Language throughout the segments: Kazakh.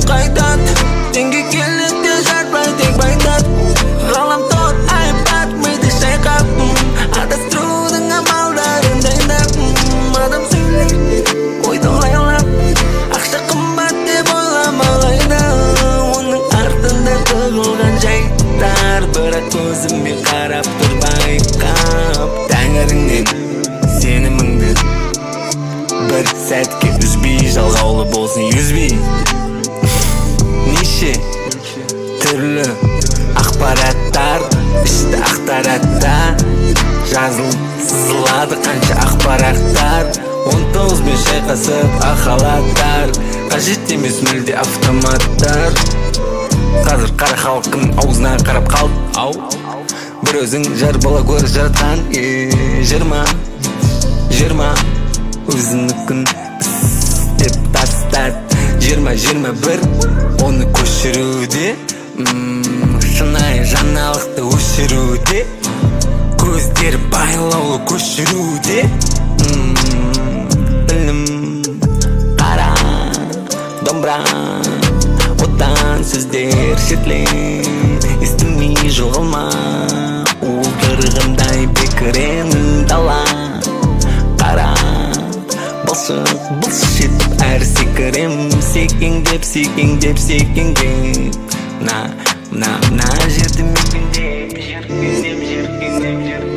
қайтады. Теңге келеді жартылай тек байтат. Ғаламтор айбат миды шайқап, адастырудың амалдарын дайындап. Адам сөйлейді ойды лайлап, ақша қымбат деп ойламалайды. Оның артында тығылған жайттар, бірақ көзіммен қарап тұр байқап. Тәңіріңнен сеніміңді бір сәтке үзбей, жалғаулы болсын үзбей. Неше түрлі ақпараттар ішті ақтаратта, жазылып сызылады қанша ақпараттар. 19-мен шайқасып ақалаттар, қажет емес мүлде автоматтар. Қазір қара халқын аузына қарап қалды. Бір өзің жар бала көріп жаратқан. 20 өзінікін істеп тастады. 20-21 оны көшіруде, шынайы жаңалықты өшіруде, көздері байлаулы көшіруде. Білім қара домбыра, одан сөздер шетілен, естімей жоғалма. Уылдырғандай бекірен дала, қара бұлшық етіп әр секірем. Секеңдеп мына жерді мекендеп, жеркенеп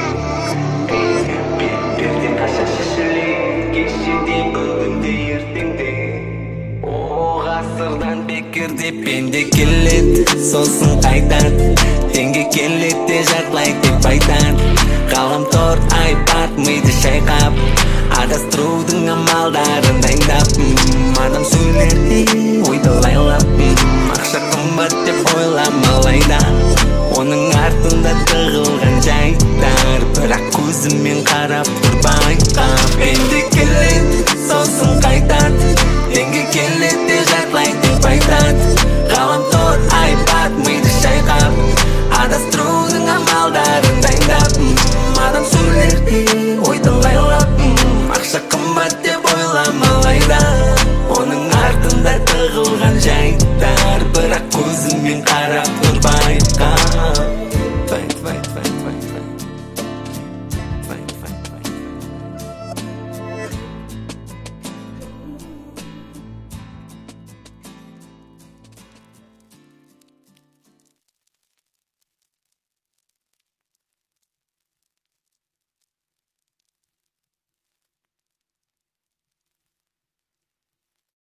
перде қаша шешілет, кешеде бүгінде ертеңде. О ғасырдан бекерде пенде келеді, сосын қайтады. Теңге келеді жартылай тек байтат. Ғаламтор айбат миды шайқап, адастырудың амалдарын дайындап. Адам сөйлерде ойды лайлап, ақша қымбат деп ойламалайды. Оның артында тығылған жайттар, бірақ көзіммен қарап тұр байқап. Пенде келеді, сосын қайтады. Теңге келеді жартылай тек байтат. Ғаламтор айбат миды шайқап, адастырудың амалдарын дайындап. Адам сөйлерде ойды лайлап, ақша қымбат деп ойламалайды. Оның артында тығылған жайттар, бірақ көзіммен қарап тұр байқап.